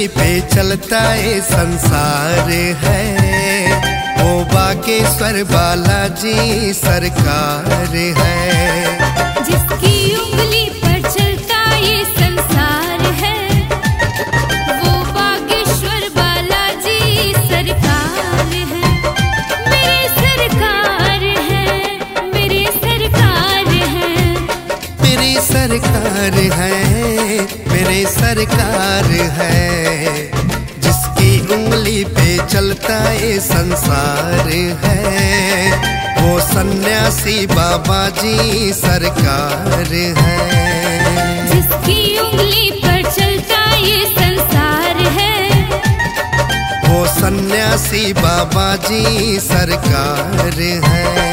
उंगली पे चलता ये संसार है, वो बागेश्वर बालाजी सरकार है। जिसकी उंगली पर चलता ये संसार है, वो बागेश्वर बालाजी सरकार है। मेरी सरकार है, मेरी सरकार है, मेरी सरकार है, मेरी सरकार है। जिसकी उंगली पे चलता ये संसार है, वो सन्यासी बाबा जी सरकार है। जिसकी उंगली पर चलता ये संसार है, वो सन्यासी बाबा जी सरकार है।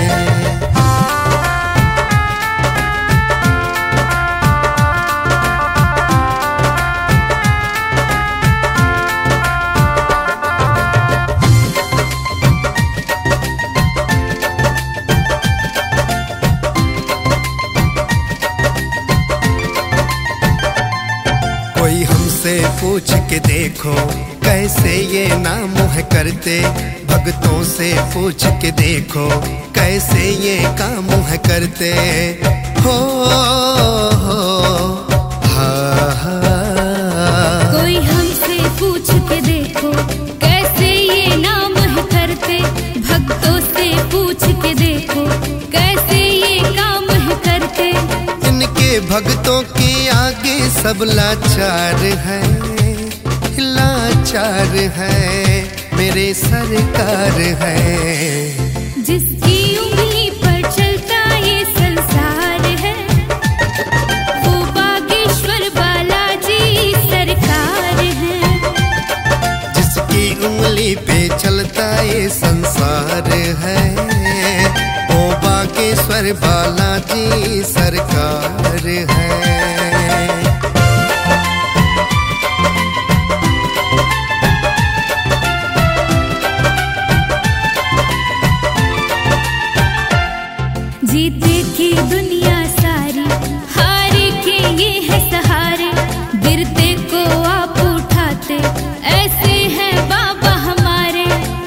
कोई हमसे पूछ के देखो कैसे ये नाम है करते, भक्तों से पूछ के देखो कैसे ये काम है करते। हो कोई हमसे पूछ के देखो कैसे ये नाम है करते, भक्तों से पूछ के देखो कैसे ये काम है करते। इनके भक्तों के आगे सब लाचार है, लाचार है, मेरे सरकार है। जिसकी उंगली पर चलता ये संसार है, वो बागेश्वर बालाजी सरकार है। जिसकी उंगली पे चलता ये संसार है, वो बागेश्वर बालाजी सरकार है। जीते की दुनिया सारी, हारे के ये है सहारे, गिरते को आप उठाते ऐसे हैं बाबा हमारे।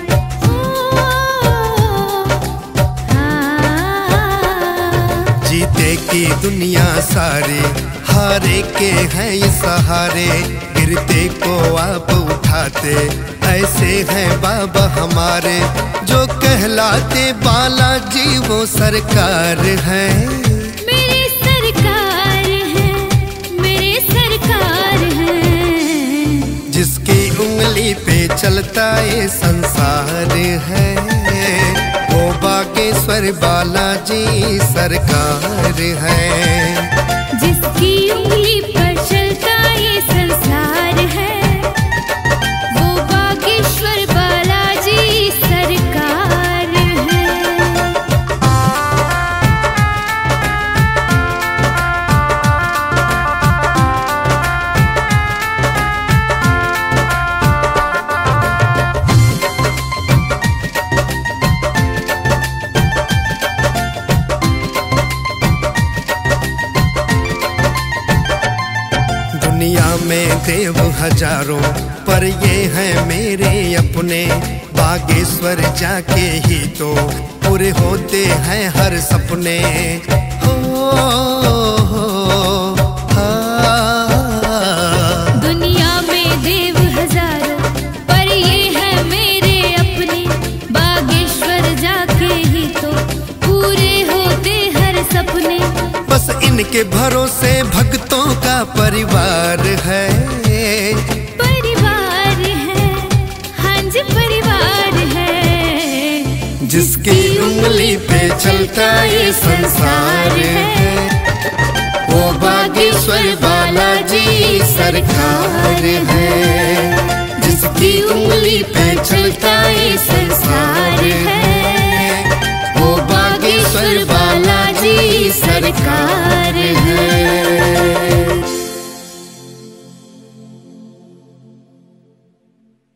जीते की दुनिया सारे, हारे के हैं ये सहारे, गिरते को आप उठाते ऐसे हैं बाबा हमारे। जो कहलाते बालाजी वो सरकार है, मेरी सरकार है, मेरी सरकार है। जिसकी उंगली पे चलता ये संसार है, वो बागेश्वर बालाजी सरकार है। जिसकी उंगली पर चलता ये संसार है, वो बागेश्वर बालाजी सरकार है। दुनिया में देव हजारों पर ये हैं मेरे अपने, बागेश्वर जाके ही तो पूरे होते हैं हर सपने। हो दुनिया में देव हजारों पर ये है मेरे अपने, बागेश्वर जाके ही तो पूरे होते हर सपने। बस इनके भरोसे भक्तों का परिवार है, परिवार है, हाँ जी परिवार है। जिसकी उंगली पे चलता ये संसार है, वो बागेश्वर बालाजी सरकार है। जिसकी उंगली पे चलता ये संसार है,